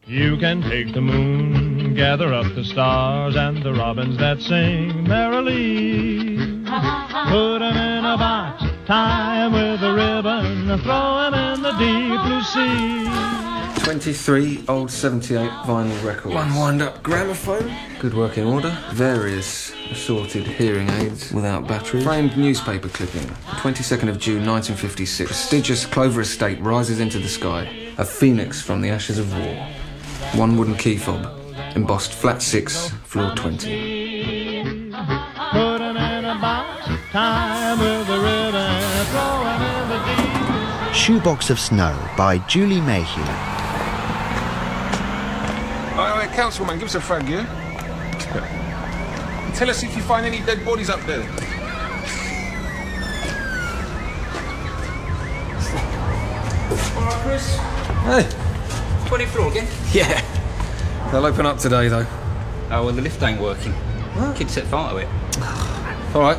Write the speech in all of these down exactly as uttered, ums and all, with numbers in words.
You can take the moon, gather up the stars and the robins that sing merrily. Put 'em in a box, tie 'em with a ribbon, throw 'em in the deep blue sea. twenty-three old seventy-eight vinyl records. One wind-up gramophone. Good working order. Various assorted hearing aids without batteries. Framed newspaper clipping. twenty-second of June nineteen fifty-six. Prestigious Clover Estate rises into the sky. A phoenix from the ashes of war. One wooden key fob. Embossed flat six, floor twenty. Put 'em in a box, tie 'em with a ribbon, throw 'em in the deep. Shoebox of Snow by Julie Mayhew. All right, councilman, give us a fag, yeah? Tell us if you find any dead bodies up there. All right, Chris. Hey. twentieth floor again? Yeah. They'll open up today, though. Oh, well, the lift ain't working. What? Kid set fire to it. All right.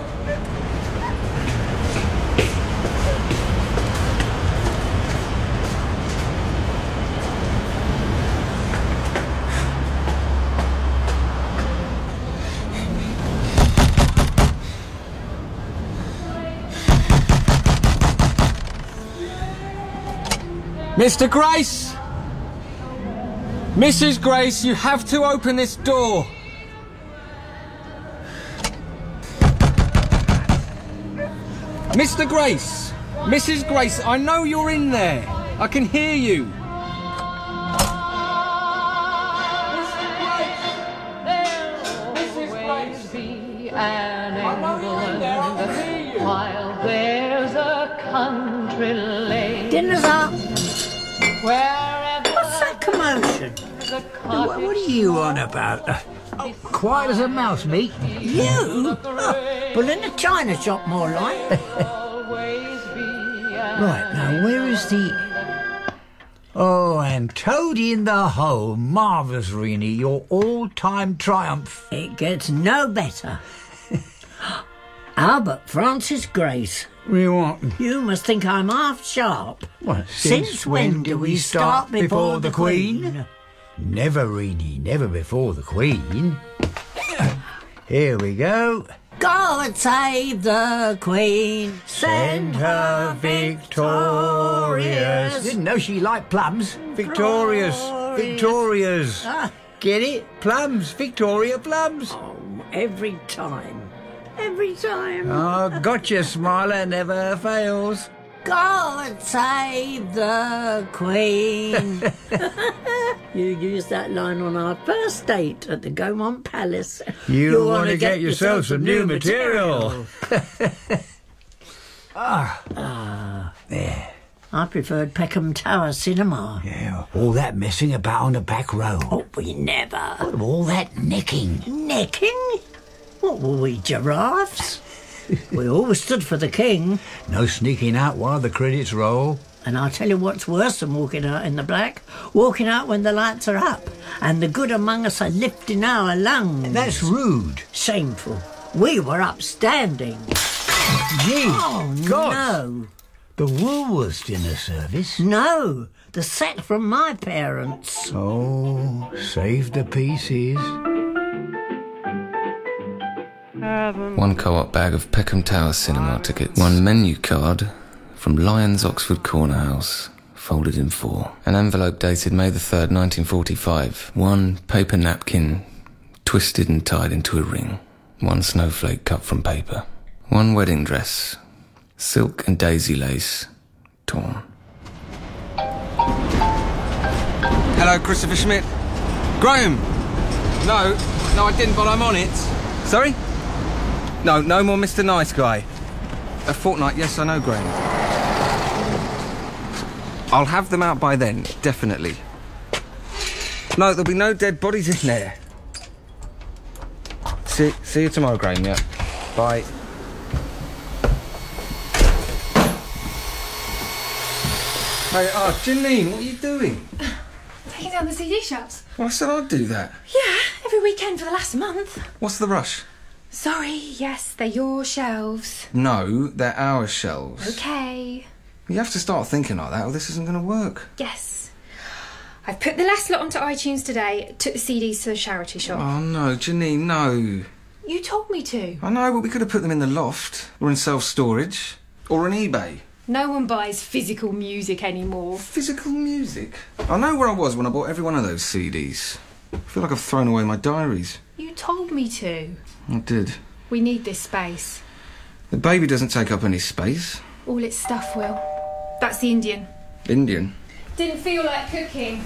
Mister Grace! Missus Grace, you have to open this door. Mister Grace! Missus Grace, I know you're in there. I can hear you. While there's a country lane. Dinner's up. Wherever What's that commotion? What, what are you on about? Uh, oh, quiet as a mouse, me. You? Oh, well, in a china shop, more like. Right, now, where is the... Oh, and Toady in the Hole. Marvellous, Rini. Your all-time triumph. It gets no better. Albert Francis Grace. We want... You must think I'm half sharp. What, since, since when, when do we start before, before the Queen? Queen? Never, Rini, never before the Queen. Here we go. God save the Queen, send her victorious. Didn't know she liked plums. Victorious, glorious. Victorious. Ah. Get it? Plums, Victoria plums. Oh, every time. Every time. Oh, gotcha, Smiler never fails. God save the Queen. You used that line on our first date at the Gaumont Palace. You, you want to get, get yourself some new material. material. ah. Ah. There. I preferred Peckham Tower Cinema. Yeah, all that messing about on the back row. Oh, we never. What of all that necking? Necking? What were we, giraffes? We always stood for the king. No sneaking out while the credits roll. And I'll tell you what's worse than walking out in the black. Walking out when the lights are up and the good among us are lifting our lungs. That's rude. Shameful. We were upstanding. Gee, oh, God. No. The Woolworths dinner service? No, the set from my parents. Oh, save the pieces. One co-op bag of Peckham Tower Cinema tickets. One menu card from Lyons Oxford Corner House, folded in four. An envelope dated May the third, nineteen forty-five. One paper napkin twisted and tied into a ring. One snowflake cut from paper. One wedding dress, silk and daisy lace, torn. Hello, Christopher Schmidt. Graham! No, no I didn't, but I'm on it. Sorry? No, no more Mister Nice Guy. A fortnight, yes, I know, Graham. I'll have them out by then, definitely. No, there'll be no dead bodies in there. See, see you tomorrow, Graham, yeah. Bye. Hey, oh, Janine, what are you doing? Taking down the C D shelves. Well, I said I'd do that. Yeah, every weekend for the last month. What's the rush? Sorry, yes, they're your shelves. No, they're our shelves. Okay. You have to start thinking like that or this isn't going to work. Yes. I've put the last lot onto iTunes today, took the C Ds to the charity shop. Oh, no, Janine, no. You told me to. I know, but we could have put them in the loft, or in self-storage, or on eBay. No one buys physical music anymore. Physical music? I know where I was when I bought every one of those C Ds. I feel like I've thrown away my diaries. You told me to. I did. We need this space. The baby doesn't take up any space. All its stuff will. That's the Indian. Indian? Didn't feel like cooking.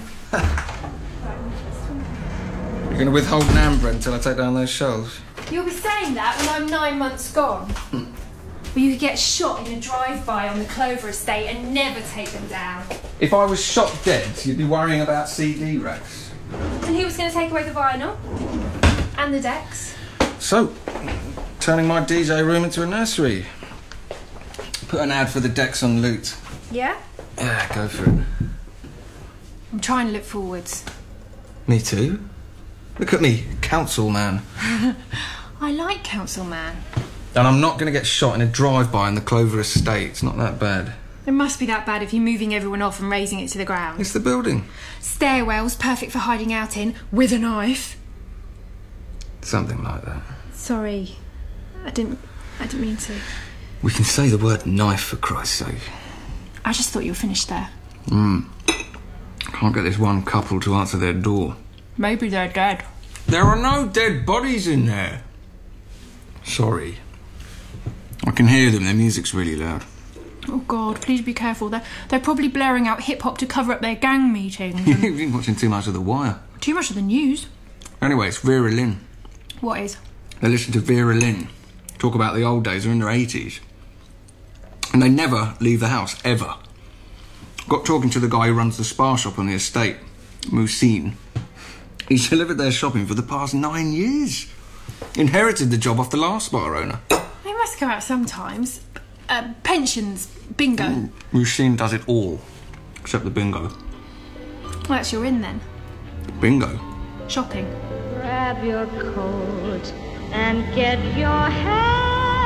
You're going to withhold naan bread until I take down those shelves? You'll be saying that when I'm nine months gone. Hmm. Well, you could get shot in a drive-by on the Clover estate and never take them down. If I was shot dead, you'd be worrying about C D racks. And who was going to take away the vinyl? And the decks? So, turning my D J room into a nursery. Put an ad for the decks on Loot. Yeah? Yeah, go for it. I'm trying to look forwards. Me too. Look at me, council man. I like council man. And I'm not going to get shot in a drive-by on the Clover estate. It's not that bad. It must be that bad if you're moving everyone off and razing it to the ground. It's the building. Stairwells, perfect for hiding out in, with a knife. Something like that. Sorry. I didn't... I didn't mean to. We can say the word knife, for Christ's sake. I just thought you were finished there. Hmm. Can't get this one couple to answer their door. Maybe they're dead. There are no dead bodies in there. Sorry. I can hear them. Their music's really loud. Oh, God, please be careful. They're, they're probably blaring out hip-hop to cover up their gang meetings. You've been watching too much of The Wire. Too much of the news. Anyway, it's Vera Lynn. What is? They listen to Vera Lynn talk about the old days. They're in their eighties. And they never leave the house, ever. Got talking to the guy who runs the spa shop on the estate, Musin. He's delivered their shopping for the past nine years. Inherited the job off the last spa owner. They must go out sometimes. Uh, pensions, bingo. Mm. Musin does it all, except the bingo. Well, that's your in then. Bingo? Shopping. Grab your coat and get your hair.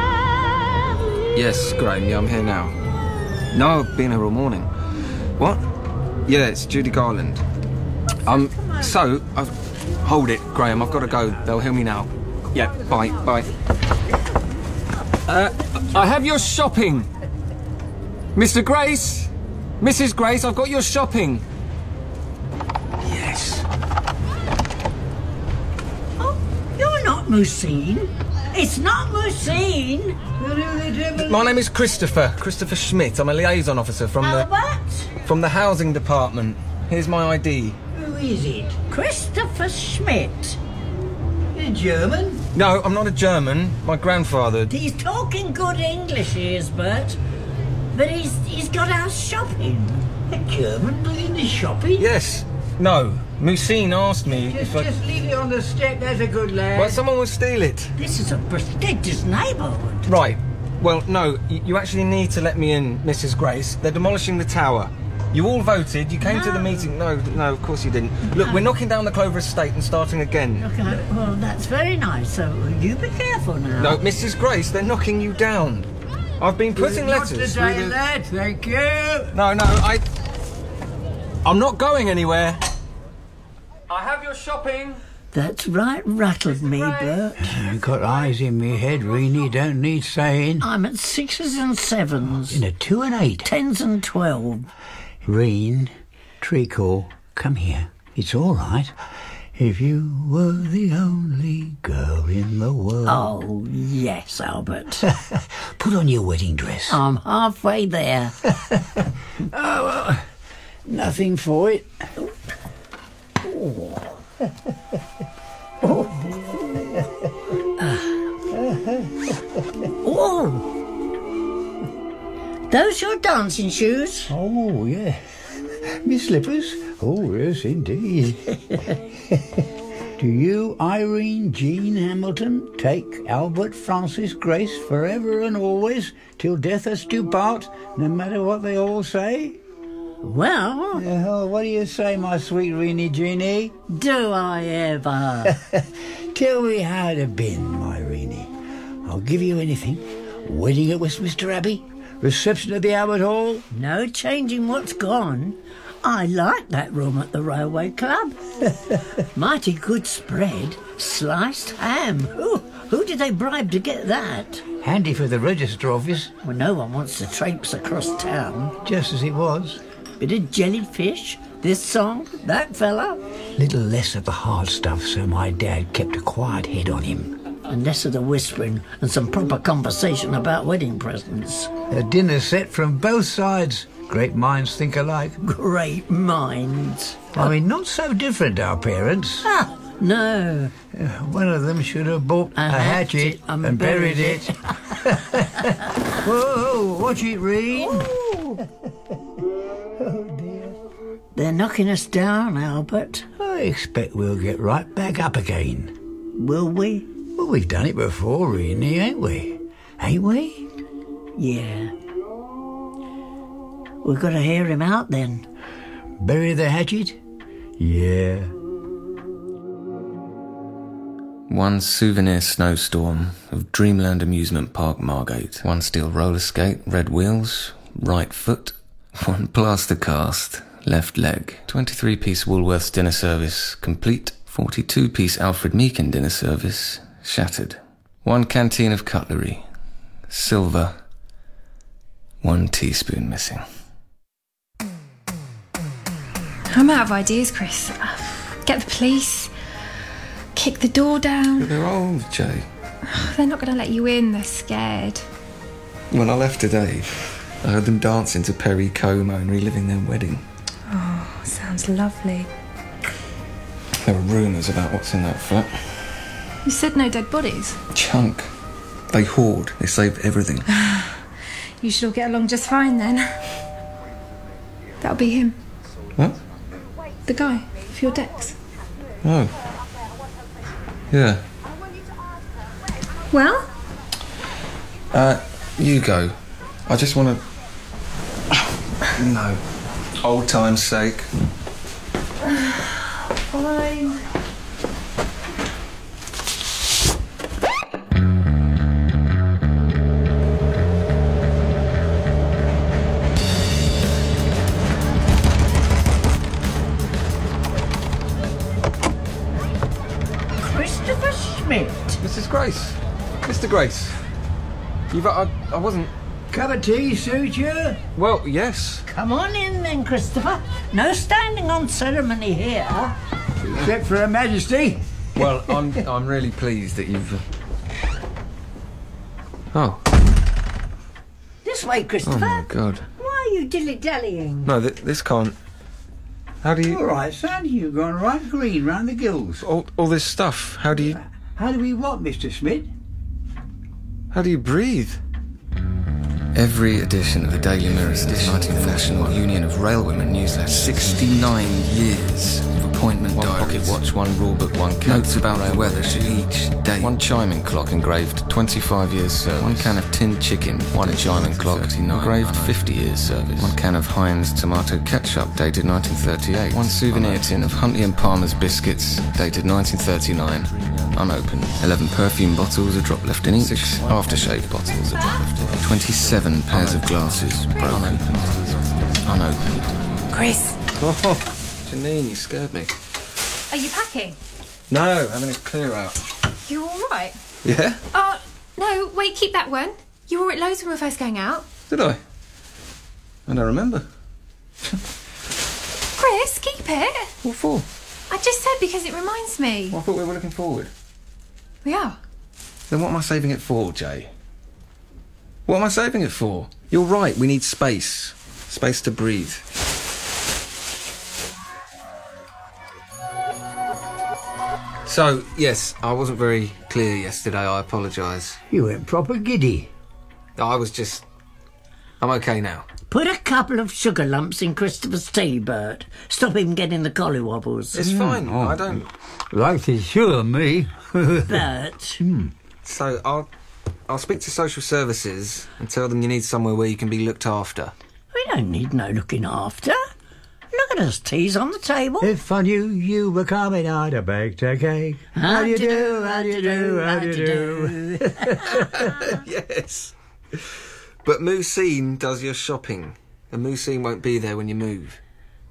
Yes, Graham, yeah, I'm here now. No, I've been here all morning. What? Yeah, it's Judy Garland. Um, so, I've... Hold it, Graham, I've got to go. They'll hear me now. Yeah, bye, bye. Uh, I have your shopping. Mister Grace? Missus Grace, I've got your shopping. Yes. Oh, you're not Musin. It's not Musin. My name is Christopher. Christopher Schmidt. I'm a liaison officer from the... Albert? From the housing department. Here's my I D. Who is it? Christopher Schmidt. You're German? No, I'm not a German. My grandfather... He's talking good English, he is, Bert. But he's he's got our shopping. A German doing the shopping? Yes. No. Musin asked me Just, if I... just leave it on the step, there's a good lad. Well, someone will steal it. This is a prestigious neighbourhood. Right. Well, no, y- you actually need to let me in, Missus Grace. They're demolishing the tower. You all voted, you came No. to the meeting... No, no, of course you didn't. Look, we're knocking down the Clover estate and starting again. Okay, well, that's very nice, so you be careful now. No, Missus Grace, they're knocking you down. I've been putting Not letters today, through the... lad, thank you. No, no, I... I'm not going anywhere. I have your shopping. That's right rattled me, Bert. You've got eyes in me head, Reenie, don't need saying. I'm at sixes and sevens. In a two and eight. Tens and twelve. Reen, Treacle, come here. It's all right. If you were the only girl in the world... Oh, yes, Albert. Put on your wedding dress. I'm halfway there. Oh, well, nothing for it. Oh. Oh! Those your dancing shoes? Oh, yeah. Me slippers? Oh, yes, indeed. Do you, Irene Jean Hamilton, take Albert Francis Grace forever and always, till death us do part, no matter what they all say? Well... Uh, what do you say, my sweet Reenie Jeanie? Do I ever? Tell me how it have been, my Reenie. I'll give you anything. Wedding at Westminster Abbey? Reception at the Albert Hall? No changing what's gone. I like that room at the Railway Club. Mighty good spread. Sliced ham. Who, who did they bribe to get that? Handy for the register office. Well, no one wants to traipse across town. Just as it was. Bit of jellyfish, this song, that fella. Little less of the hard stuff, so my dad kept a quiet head on him. And less of the whispering and some proper conversation about wedding presents. A dinner set from both sides. Great minds think alike. Great minds. I mean, not so different, our parents. Ah, no. Uh, one of them should have bought a, a hatchet, hatchet and, and buried, buried it. it. Whoa, watch it, Reen. Oh, dear. They're knocking us down, Albert. I expect we'll get right back up again. Will we? Well, we've done it before, really, ain't we? Ain't we? Yeah. We've got to hear him out, then. Bury the hatchet? Yeah. One souvenir snowstorm of Dreamland Amusement Park Margate. One steel roller skate, red wheels, right foot. One plaster cast, left leg. twenty-three piece Woolworths dinner service, complete. forty-two piece Alfred Meekin dinner service, shattered. One canteen of cutlery, silver. One teaspoon missing. I'm out of ideas, Chris. Get the police. Kick the door down. They're old, Jay. They're not going to let you in. They're scared. When I left today, I heard them dancing to Perry Como and reliving their wedding. Oh, sounds lovely. There were rumours about what's in that flat. You said no dead bodies. Chunk. They hoard. They save everything. You should all get along just fine then. That'll be him. What? The guy for your decks. Oh. Yeah. Well? Uh, you go. I just want to... No. Old time's sake. Fine. Christopher Schmidt. Missus Grace. Mister Grace. You've... I, I wasn't... Cup of tea suit you? Well, yes. Come on in then, Christopher. No standing on ceremony here. Except for Her Majesty. Well, I'm I'm really pleased that you've... Uh... Oh. This way, Christopher. Oh, my God. Why are you dilly-dallying? No, th- this can't... How do you... All right, son, you've gone right green round the gills. All, all this stuff, how do you... How do we what, Mister Schmidt? How do you breathe? Every edition of the Daily Mirror's nineteenth National Union of Railwomen newsletter. sixty-nine years of appointment one diaries. Pocket watch, one rule book, one can. Notes about the weather each day. One chiming clock engraved twenty-five years service. One can of tinned chicken. One chiming clock engraved fifty years service. One can of Heinz tomato ketchup dated nineteen thirty-eight. One souvenir tin of Huntley and Palmer's biscuits dated nineteen thirty-nine. Unopened. Eleven perfume bottles, a drop left in each. Six aftershave bottles, a drop left in each. Twenty-seven pairs of glasses, broken. Unopened. Chris. Oh, Janine, you scared me. Are you packing? No, having a clear out. You all right? Yeah? Oh, no, wait, keep that one. You wore it loads when we were first going out. Did I? I don't remember. Chris, keep it. What for? I just said because it reminds me. Well, I thought we were looking forward. We are. Then what am I saving it for, Jay? What am I saving it for? You're right, we need space. Space to breathe. So, yes, I wasn't very clear yesterday, I apologise. You went proper giddy. I was just... I'm okay now. Put a couple of sugar lumps in Christopher's tea, Bert. Stop him getting the collywobbles. It's mm, fine, oh. I don't... Like to sure me. Bert. Hmm. So, I'll... I'll speak to social services and tell them you need somewhere where you can be looked after. We don't need no looking after. Look at us, tea's on the table. If I knew you were coming, I'd have baked a cake. How do you do, how do you do, how do you do? Yes. But Mooseen does your shopping, and Mooseen won't be there when you move.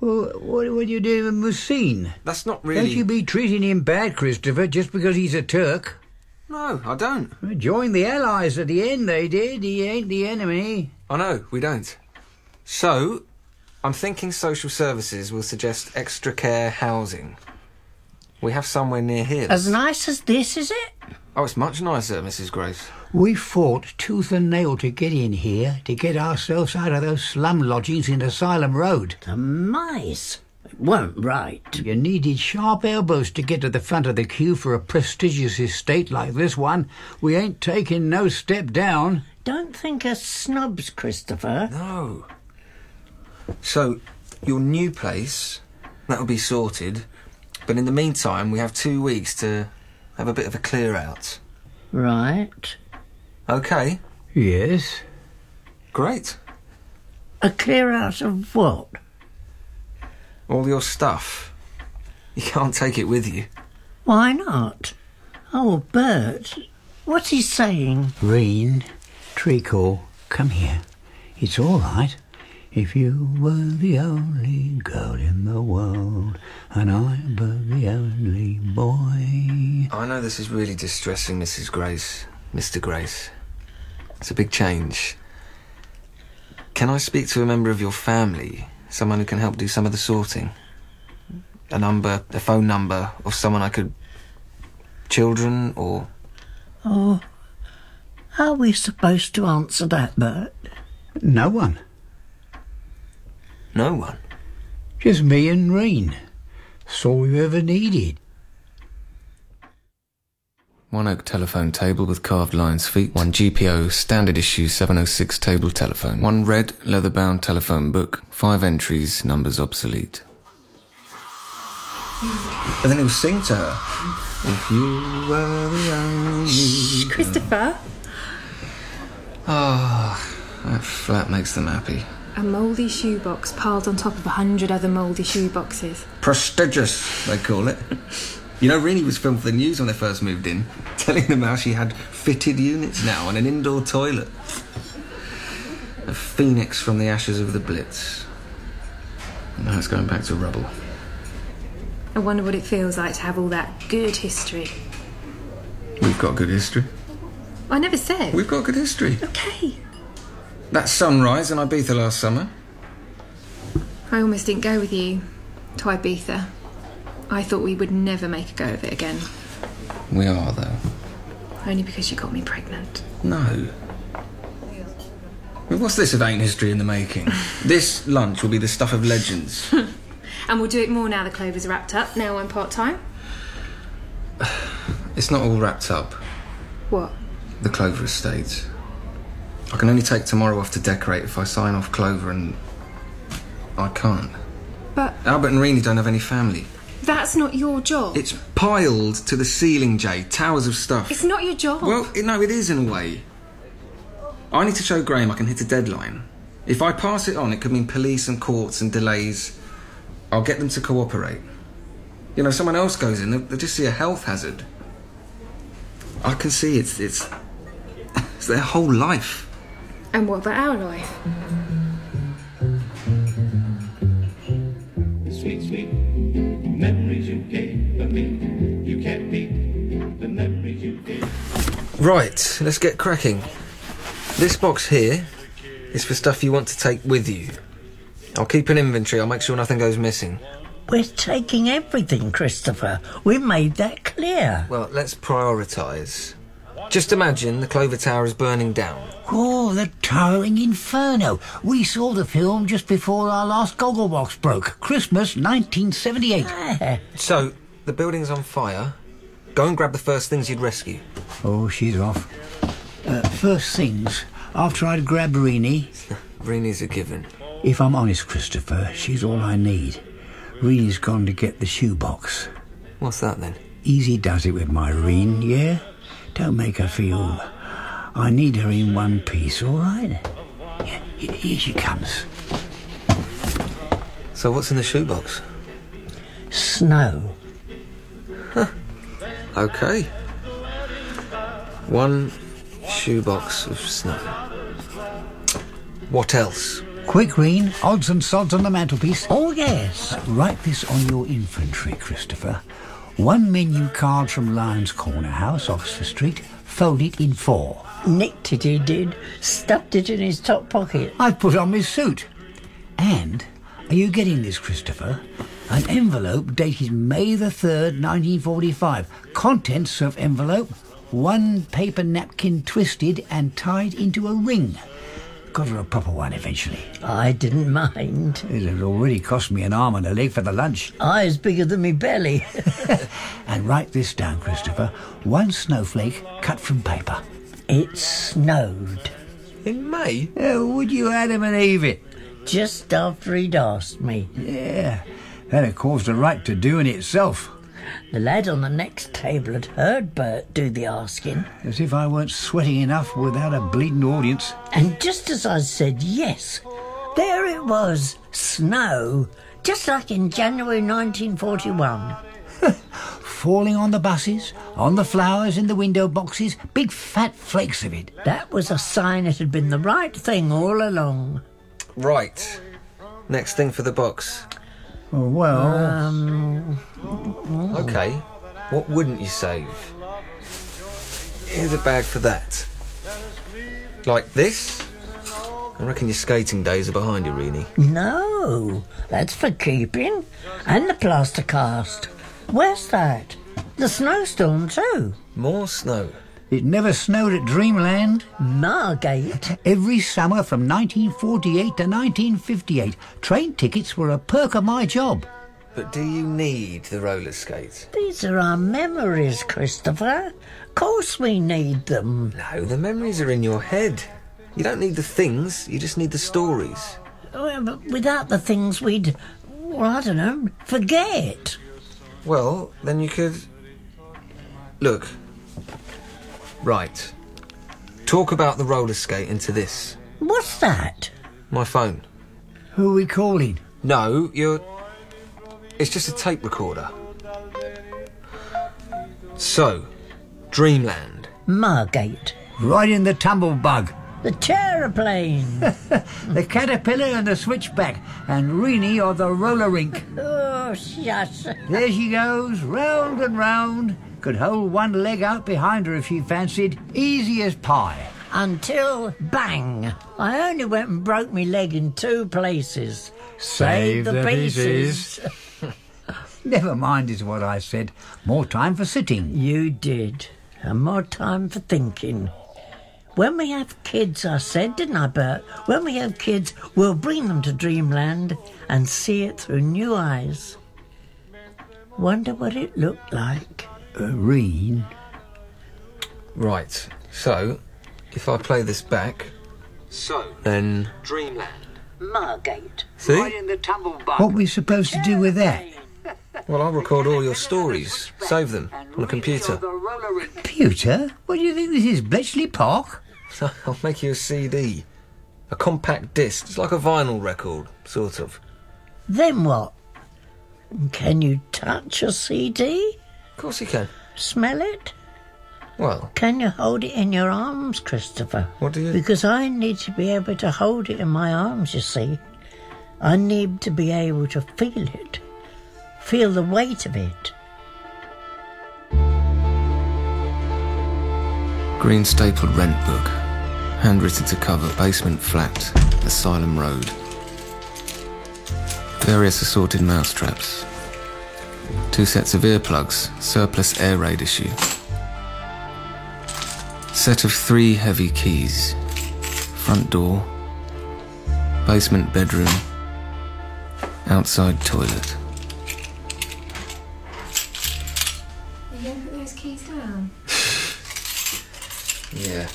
Well, what, what are you doing with Musin? That's not really... Don't you be treating him bad, Christopher, just because he's a Turk. No, I don't. We joined the Allies at the end, they did. He ain't the enemy. I know, we don't. So, I'm thinking social services will suggest extra care housing. We have somewhere near here. As nice as this, is it? Oh, it's much nicer, Missus Grace. We fought tooth and nail to get in here, to get ourselves out of those slum lodgings in Asylum Road. The mice. It weren't right. You needed sharp elbows to get to the front of the queue for a prestigious estate like this one. We ain't taking no step down. Don't think us snobs, Christopher. No. So, your new place, that'll be sorted. But in the meantime, we have two weeks to have a bit of a clear out. Right. OK. Yes. Great. A clear out of what? All your stuff. You can't take it with you. Why not? Oh, Bert, what's he saying? Reen, Treacle, come here. It's all right. If you were the only girl in the world, and I were the only boy... I know this is really distressing, Missus Grace, Mister Grace. It's a big change. Can I speak to a member of your family? Someone who can help do some of the sorting? A number, a phone number, or someone I could... Children, or... Oh, how are we supposed to answer that, Bert? No one. No one? Just me and Reen. That's all we ever needed. One oak telephone table with carved lion's feet. One G P O standard issue seven oh six table telephone. One red leather-bound telephone book. Five entries, numbers obsolete. And then he'll sing to her. If you were the only... Shh, Christopher. Ah, oh, that flat makes them happy. A mouldy shoebox piled on top of a hundred other mouldy shoeboxes. Prestigious, they call it. You know, Rini was filmed for the news when they first moved in, telling them how she had fitted units now and an indoor toilet. A phoenix from the ashes of the Blitz. And now it's going back to rubble. I wonder what it feels like to have all that good history. We've got good history. I never said. We've got good history. Okay. That sunrise in Ibiza last summer. I almost didn't go with you to Ibiza. I thought we would never make a go of it again. We are, though. Only because you got me pregnant. No. Well, what's this if ain't history in the making? This lunch will be the stuff of legends. And we'll do it more now the Clovers are wrapped up. Now I'm part-time. It's not all wrapped up. What? The Clover estate. I can only take tomorrow off to decorate if I sign off Clover, and I can't. But... Albert and Rini don't have any family. That's not your job. It's piled to the ceiling, Jay. Towers of stuff. It's not your job. Well, it, no, it is in a way. I need to show Graham I can hit a deadline. If I pass it on, it could mean police and courts and delays. I'll get them to cooperate. You know, if someone else goes in, they'll, they'll just see a health hazard. I can see it's, it's... it's their whole life. And what about our life? Sweet, sweet memories you gave of me. You can't beat the memories you gave. Right, let's get cracking. This box here is for stuff you want to take with you. I'll keep an inventory. I'll make sure nothing goes missing. We're taking everything, Christopher. We made that clear. Well, let's prioritise. Just imagine the Clover Tower is burning down. Oh, the towering inferno. We saw the film just before our last Gogglebox broke. Christmas nineteen seventy-eight. Ah. So, the building's on fire. Go and grab the first things you'd rescue. Oh, she's off. Uh, first things, after I'd grabbed Rini... Rini's a given. If I'm honest, Christopher, she's all I need. Rini's gone to get the shoebox. What's that, then? Easy does it with my Reen, yeah? Don't make her feel... I need her in one piece, all right? Yeah, here she comes. So what's in the shoebox? Snow. Huh. OK. One shoebox of snow. What else? Quick, Reen. Odds and sods on the mantelpiece. Oh, yes. Uh, write this on your inventory, Christopher. One menu card from Lyons Corner House, Oxford Street, folded in four. Nicked it, he did. Stuffed it in his top pocket. I put on my suit. And, are you getting this, Christopher? An envelope dated May the third, nineteen forty-five. Contents of envelope, one paper napkin twisted and tied into a ring. Got her a proper one eventually. I didn't mind. It had already cost me an arm and a leg for the lunch. Eyes bigger than me belly. And write this down, Christopher. One snowflake cut from paper. It snowed. In May? Uh, would you Adam and Eve it? Just after he'd asked me. Yeah, that had caused a right to do in itself. The lad on the next table had heard Bert do the asking. As if I weren't sweating enough without a bleeding audience. And just as I said yes, there it was, snow, just like in January nineteen forty-one. Falling on the buses, on the flowers in the window boxes, big fat flakes of it. That was a sign it had been the right thing all along. Right. Next thing for the box. Oh, well... Um... OK. What wouldn't you save? Here's a bag for that. Like this? I reckon your skating days are behind you, Reenie. No, that's for keeping. And the plaster cast. Where's that? The snowstorm too. More snow. It never snowed at Dreamland. Margate. Every summer from nineteen forty-eight to nineteen fifty-eight, train tickets were a perk of my job. But do you need the roller skates? These are our memories, Christopher. Of course we need them. No, the memories are in your head. You don't need the things, you just need the stories. Well, but without the things we'd, well, I don't know, forget. Well, then you could... Look. Right. Talk about the roller skate into this. What's that? My phone. Who are we calling? No, you're... It's just a tape recorder. So, Dreamland. Margate. Riding the tumblebug. The Chairplane. The caterpillar and the switchback. And Reenie or the roller rink. Oh, shush. There she goes, round and round. Could hold one leg out behind her if she fancied. Easy as pie. Until, bang, I only went and broke my leg in two places. Save, Save the, the pieces. pieces. Never mind is what I said. More time for sitting. You did. And more time for thinking. When we have kids, I said, didn't I, Bert? When we have kids, we'll bring them to Dreamland and see it through new eyes. Wonder what it looked like. Uh, Reen? Right, so, if I play this back... So, then... Dreamland. Margate. See? What are we supposed to do with that? Well, I'll record all your stories, save them on a computer. Computer? What do you think this is, Bletchley Park? I'll make you a C D. A compact disc. It's like a vinyl record, sort of. Then what? Can you touch a C D? Of course you can. Smell it? Well... Can you hold it in your arms, Christopher? What do you... Because I need to be able to hold it in my arms, you see. I need to be able to feel it. Feel the weight of it. Green stapled rent book. Handwritten to cover, basement flat, Asylum Road. Various assorted mousetraps. Two sets of earplugs, surplus air raid issue. Set of three heavy keys. Front door. Basement bedroom. Outside toilet. Are you going to put those keys down? Yeah.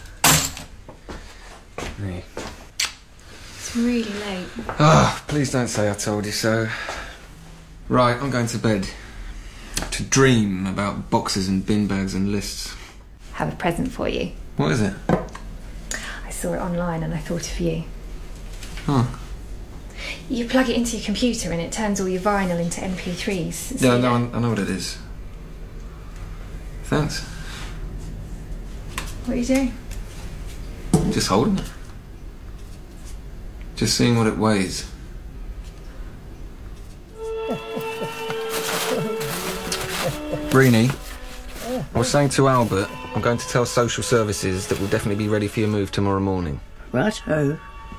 Me. It's really late. Oh, please don't say I told you so. Right, I'm going to bed. To dream about boxes and bin bags and lists. Have a present for you. What is it? I saw it online and I thought of you. Huh. You plug it into your computer and it turns all your vinyl into M P threes. So yeah, no, I know what it is. Thanks. What are you doing? Just holding it. Just seeing what it weighs. Greenie, I was saying to Albert, I'm going to tell social services that we'll definitely be ready for your move tomorrow morning. Right-ho.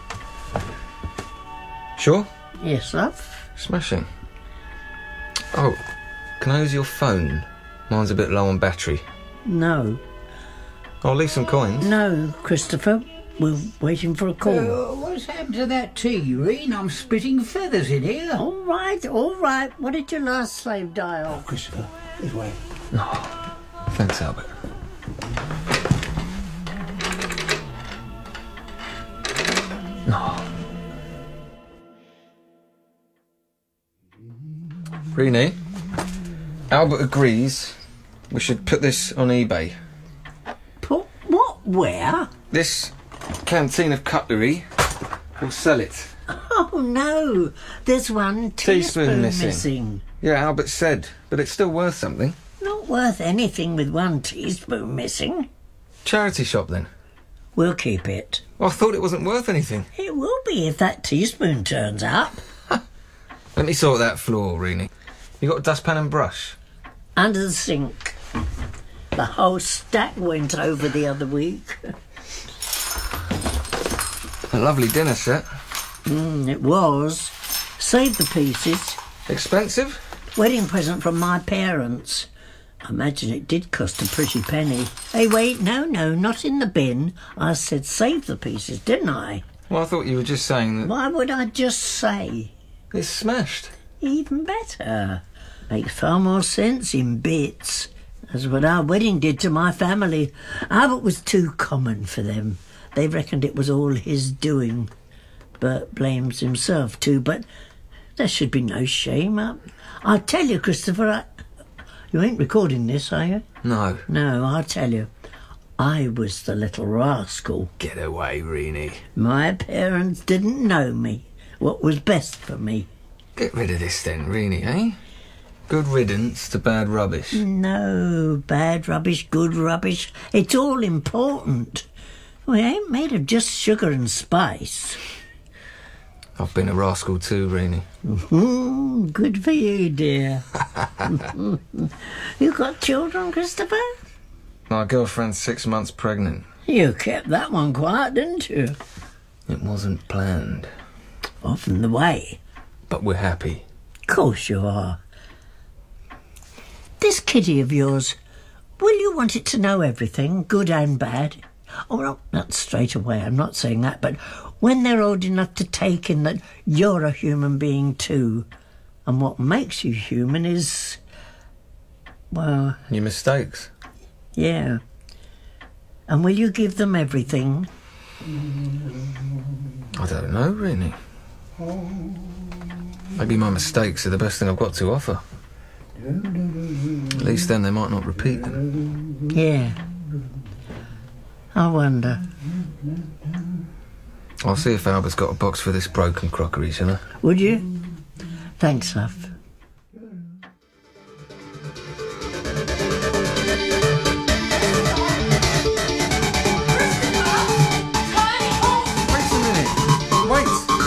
Sure? Yes, love. Smashing. Oh, can I use your phone? Mine's a bit low on battery. No. I'll leave some coins. No, Christopher. We're waiting for a call. Uh, what's happened to that tea, Reen? I'm spitting feathers in here. All right, all right. What did your last slave die of? Oh, Christopher, this way. Oh, thanks, Albert. Oh. Greenie, Albert agrees we should put this on eBay. Put what? Where? This canteen of cutlery, we'll sell it. Oh, no. There's one teaspoon, Teaspoon missing. missing. Yeah, Albert said, but it's still worth something. Not worth anything with one teaspoon missing. Charity shop, then? We'll keep it. Well, I thought it wasn't worth anything. It will be if that teaspoon turns up. Let me sort that floor, Reenie. You got a dustpan and brush? Under the sink. The whole stack went over the other week. A lovely dinner set. Mm, it was. Save the pieces. Expensive? Wedding present from my parents. I imagine it did cost a pretty penny. Hey, wait, no, no, not in the bin. I said save the pieces, didn't I? Well, I thought you were just saying that... Why would I just say? It's smashed. Even better. Makes far more sense in bits. That's what our wedding did to my family. Albert was too common for them. They reckoned it was all his doing. Bert blames himself too, but there should be no shame. I, I tell you, Christopher, I, you ain't recording this, are you? No. No, I'll tell you. I was the little rascal. Get away, Reenie. My parents didn't know me. What was best for me. Get rid of this then, Reenie, eh? Good riddance to bad rubbish. No, bad rubbish, good rubbish. It's all important. We ain't made of just sugar and spice. I've been a rascal too, Reenie. Mm-hmm. Good for you, dear. You got children, Christopher? My girlfriend's six months pregnant. You kept that one quiet, didn't you? It wasn't planned. Often the way. But we're happy. Of course you are. This kitty of yours, will you want it to know everything, good and bad? Oh, well, not straight away, I'm not saying that, but when they're old enough to take in that you're a human being too, and what makes you human is, well... Your mistakes? Yeah. And will you give them everything? I don't know, Reenie. Maybe my mistakes are the best thing I've got to offer. At least then they might not repeat them. Yeah. I wonder. I'll see if Albert's got a box for this broken crockery, shall I? Would you? Thanks, love. Wait a minute. Wait.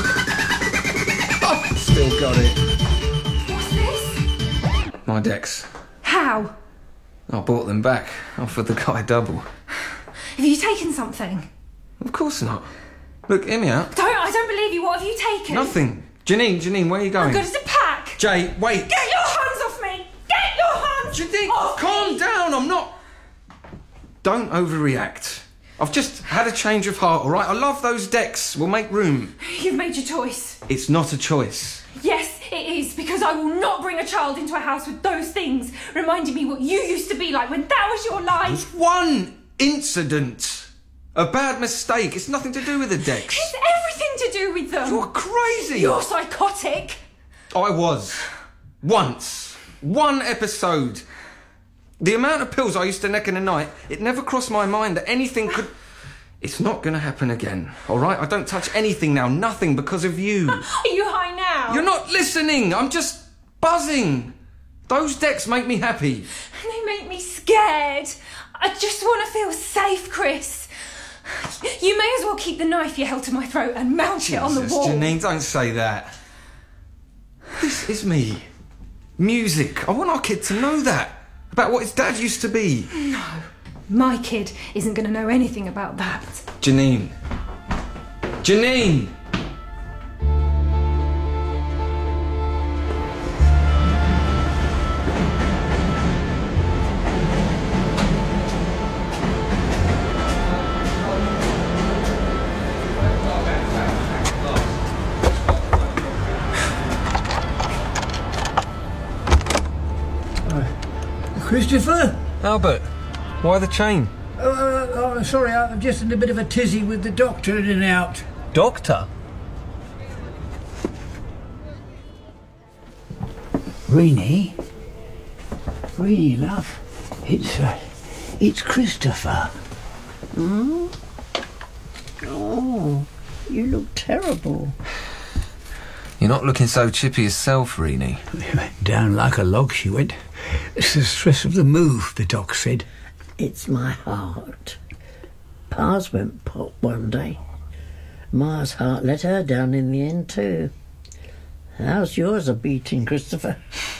Oh, still got it. What's this? My decks. How? I bought them back. Offered the guy double. Have you taken something? Of course not. Look, hear me out. Don't, I don't believe you. What have you taken? Nothing. Janine, Janine, where are you going? I'm good as a pack. Jay, wait. Get your hands off me. Get your hands Janine, off calm me. down. I'm not... Don't overreact. I've just had a change of heart, all right? I love those decks. We'll make room. You've made your choice. It's not a choice. Yes, it is, because I will not bring a child into a house with those things, reminding me what you used to be like when that was your life. It's one incident. A bad mistake. It's nothing to do with the decks. It's everything to do with them. You're crazy. You're psychotic. I was. Once. One episode. The amount of pills I used to neck in a night, it never crossed my mind that anything could... It's not going to happen again, all right? I don't touch anything now, nothing, because of you. Are you high now? You're not listening. I'm just buzzing. Those decks make me happy. They make me scared. I just want to feel safe, Chris. You may as well keep the knife you held to my throat and mount Jesus, it on the wall. Janine, don't say that. This is me. Music. I want our kid to know that. About what his dad used to be. No. My kid isn't going to know anything about that. Janine. Janine! Christopher? Albert, why the chain? Oh, uh, oh, sorry, I'm just in a bit of a tizzy with the doctor in and out. Doctor? Reenie? Reenie, love. It's, uh, it's Christopher. Hmm? Oh, you look terrible. You're not looking so chippy yourself, Reenie. Down like a log, she went. It's the stress of the move, the doc said. It's my heart. Pa's went pop one day. Ma's heart let her down in the end too. How's yours a beating, Christopher?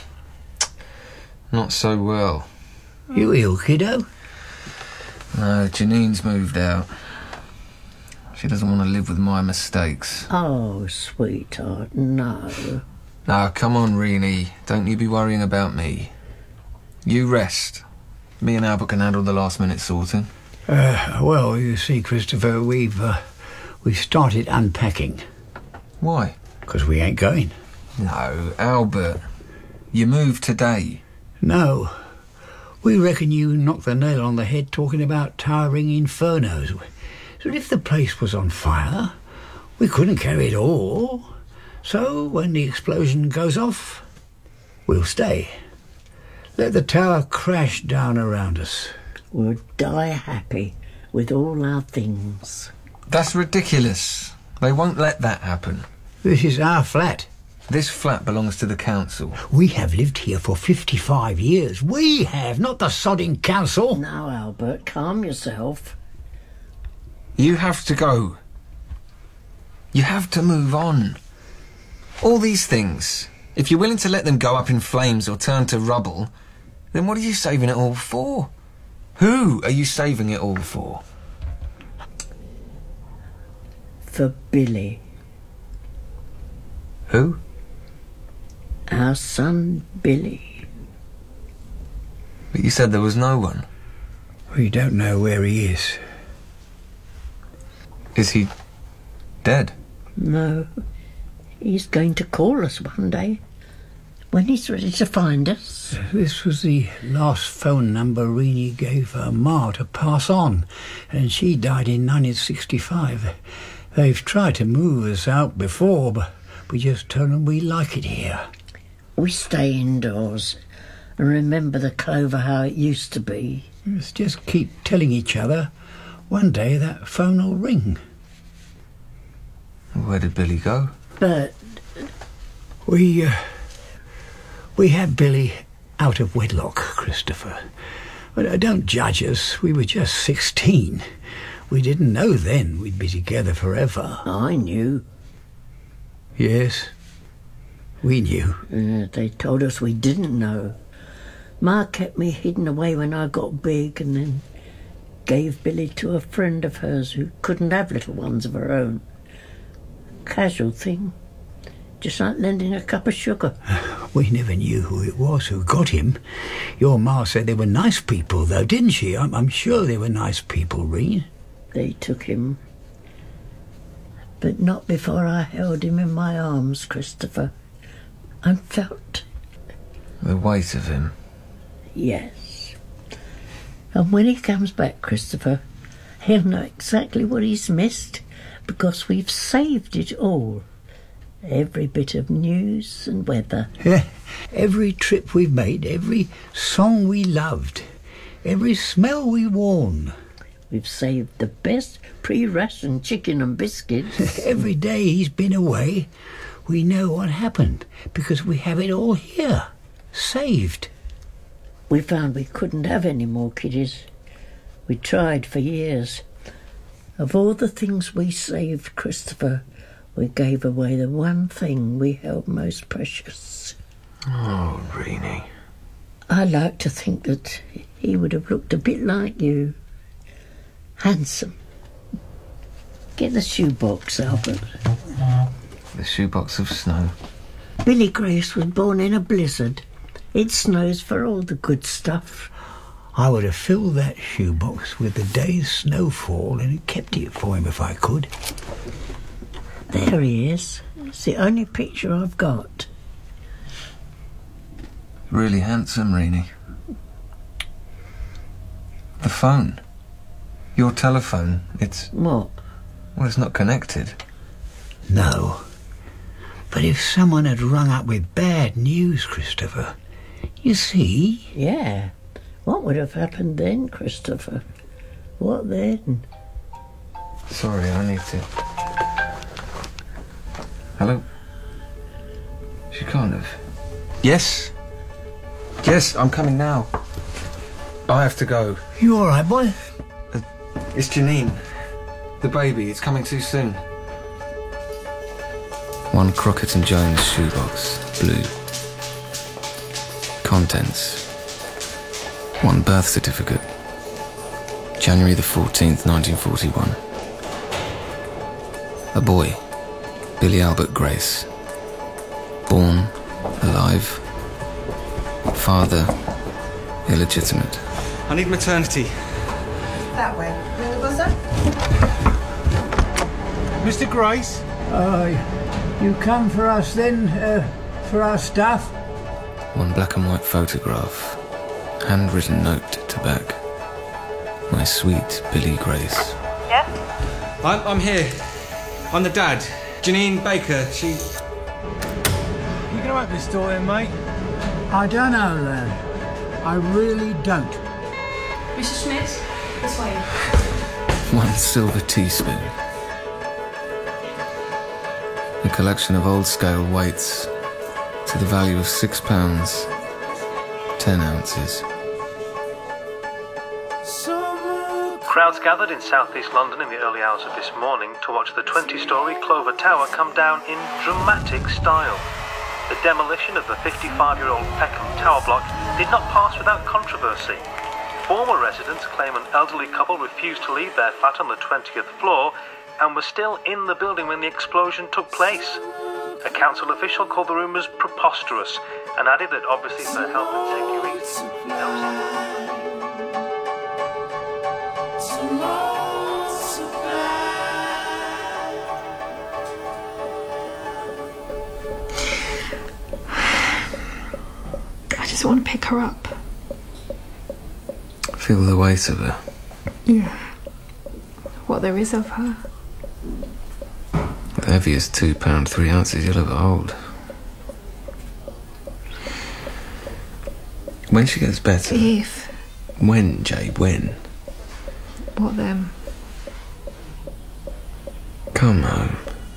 Not so well. You ill, kiddo? No, Janine's moved out. She doesn't want to live with my mistakes. Oh, sweetheart, no. Now, come on, Reenie. Don't you be worrying about me. You rest. Me and Albert can handle the last-minute sorting. Uh, well, you see, Christopher, we've, uh, we've started unpacking. Why? Because we ain't going. No, Albert. You moved today. No. We reckon you knocked the nail on the head talking about towering infernos. So if the place was on fire, we couldn't carry it all. So when the explosion goes off, we'll stay. Let the tower crash down around us. We'll die happy with all our things. That's ridiculous. They won't let that happen. This is our flat. This flat belongs to the council. We have lived here for fifty-five years. We have, not the sodding council. Now, Albert, calm yourself. You have to go. You have to move on. All these things, if you're willing to let them go up in flames or turn to rubble, then what are you saving it all for? Who are you saving it all for? For Billy. Who? Our son, Billy. But you said there was no one. We don't know where he is. Is he dead? No. He's going to call us one day, when he's ready to find us. This was the last phone number Reenie gave her ma to pass on, and she died in nineteen sixty-five. They've tried to move us out before, but we just told them we like it here. We stay indoors and remember the Clover how it used to be. Let's just keep telling each other, one day that phone will ring. Where did Billy go? But We, uh, we had Billy out of wedlock, Christopher. But uh, don't judge us. We were just sixteen. We didn't know then we'd be together forever. I knew. Yes, we knew. Uh, they told us we didn't know. Ma kept me hidden away when I got big and then gave Billy to a friend of hers who couldn't have little ones of her own. Casual thing. Just like lending a cup of sugar. We never knew who it was who got him. Your ma said they were nice people, though, didn't she? I'm, I'm sure they were nice people, Reen. They took him. But not before I held him in my arms, Christopher. And felt... The weight of him. Yes. And when he comes back, Christopher, he'll know exactly what he's missed, because we've saved it all. Every bit of news and weather. Yeah, every trip we've made, every song we loved, every smell we worn. We've saved the best pre-ration chicken and biscuits. Every day he's been away, we know what happened, because we have it all here, saved. We found we couldn't have any more kiddies. We tried for years. Of all the things we saved, Christopher, we gave away the one thing we held most precious. Oh, Renee. I like to think that he would have looked a bit like you. Handsome. Get the shoebox, Albert. The shoebox of snow. Billy Grace was born in a blizzard. It snows for all the good stuff. I would have filled that shoebox with the day's snowfall and kept it for him if I could. There he is. It's the only picture I've got. Really handsome, Renee. The phone. Your telephone. It's... What? Well, it's not connected. No. But if someone had rung up with bad news, Christopher... You see? Yeah. What would have happened then, Christopher? What then? Sorry, I need to... Hello? She can't have... Yes? Yes, I'm coming now. I have to go. You all right, boy? Uh, it's Janine. The baby. It's coming too soon. One Crockett and Jones shoebox, blue. Contents. One birth certificate. January the fourteenth, nineteen forty-one. A boy. Billy Albert Grace. Born, alive. Father, illegitimate. I need maternity. That way. Ring the buzzer. Mister Grace? Uh, you come for us then, uh, for our stuff? One black and white photograph. Handwritten note to back. My sweet Billy Grace. Yes? I'm, I'm here. I'm the dad. Janine Baker, she... You gonna open this door then, mate? I don't know, lad. I really don't. Missus Schmidt, this way. One silver teaspoon. A collection of old scale weights to the value of six pounds, ten ounces. Crowds gathered in southeast London in the early hours of this morning to watch the twenty-storey Clover Tower come down in dramatic style. The demolition of the fifty-five-year-old Peckham Tower block did not pass without controversy. Former residents claim an elderly couple refused to leave their flat on the twentieth floor and were still in the building when the explosion took place. A council official called the rumours preposterous and added that obviously for health and safety reasons, those... I just want to pick her up. Feel the weight of her. Yeah. What there is of her. The heaviest two pound three ounces you'll ever hold. When she gets better. If. When, Jay, when? What then? Come home.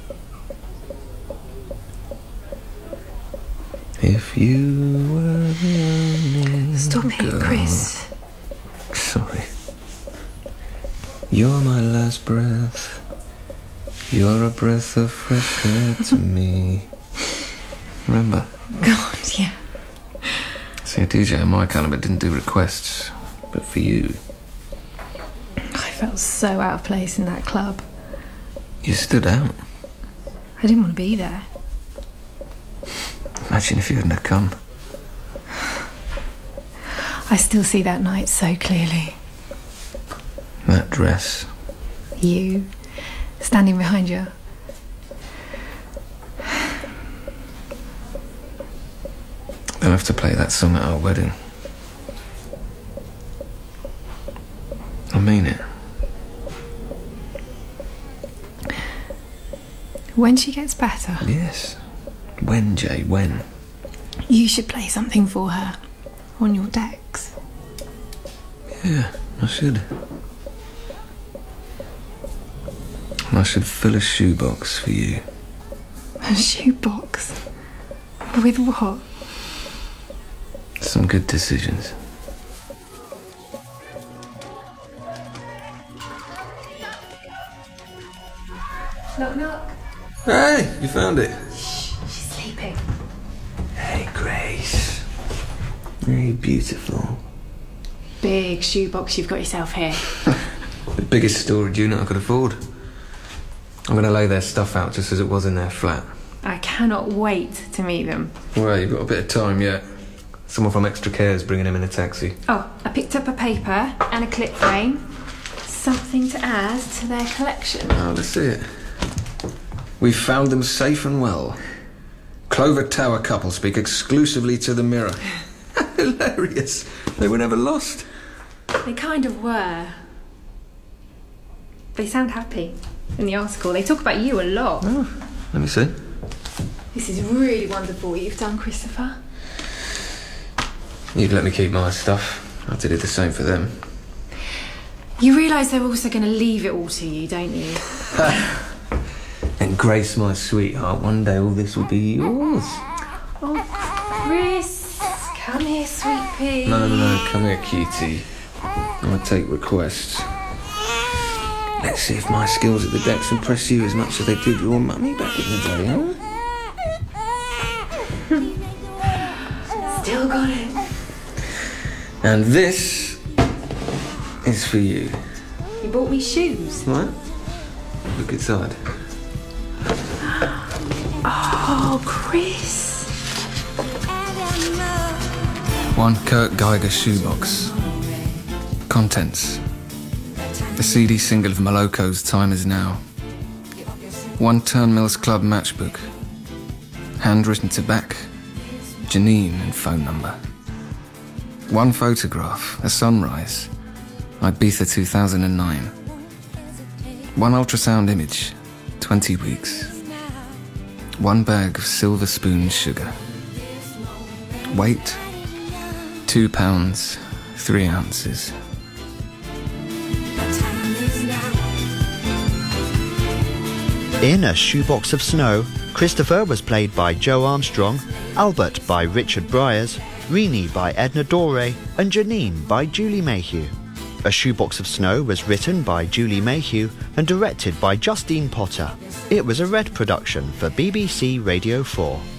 If you were the only Stop it, girl. Chris. Sorry. You're my last breath. You're a breath of fresh air to me. Remember? God, yeah. See, a D J of my caliber didn't do requests, but for you. I felt so out of place in that club. You stood out. I didn't want to be there. Imagine if you hadn't have come. I still see that night so clearly. That dress. You, standing behind you. They'll have to play that song at our wedding. I mean it. When she gets better. Yes. When, Jay, when? You should play something for her. On your decks. Yeah, I should. I should fill a shoebox for you. A shoebox? With what? Some good decisions. Knock, knock. Hey, you found it. Shh, she's sleeping. Hey, Grace. Very beautiful. Big shoebox you've got yourself here. The biggest storage unit I could afford. I'm going to lay their stuff out just as it was in their flat. I cannot wait to meet them. Well, you've got a bit of time yet. Someone from Extra Care's bringing him in a taxi. Oh, I picked up a paper and a clip frame. Something to add to their collection. Oh, let's see it. We've found them safe and well. Clover Tower couple speak exclusively to the mirror. Hilarious. They were never lost. They kind of were. They sound happy in the article. They talk about you a lot. Oh, let me see. This is really wonderful what you've done, Christopher. You'd let me keep my stuff. I did it the same for them. You realise they're also going to leave it all to you, don't you? And Grace, my sweetheart, one day all this will be yours. Oh, Chris. Come here, sweet pea. No, no, no, come here, cutie. I take requests. Let's see if my skills at the decks impress you as much as they did your mummy back in the day, huh? Still got it. And this is for you. You bought me shoes. What? Look inside. Oh, Chris. One Kurt Geiger shoebox. Contents. A C D single of Maloko's Time Is Now. One Turnmills Club matchbook. Handwritten to back. Janine and phone number. One photograph, a sunrise. Ibiza two thousand nine. One ultrasound image, twenty weeks. One bag of silver spoon sugar. Weight, two pounds, three ounces. In A Shoebox of Snow, Christopher was played by Joe Armstrong, Albert by Richard Briers, Rini by Edna Dore, and Janine by Julie Mayhew. A Shoebox of Snow was written by Julie Mayhew and directed by Justine Potter. It was a Red production for B B C Radio four.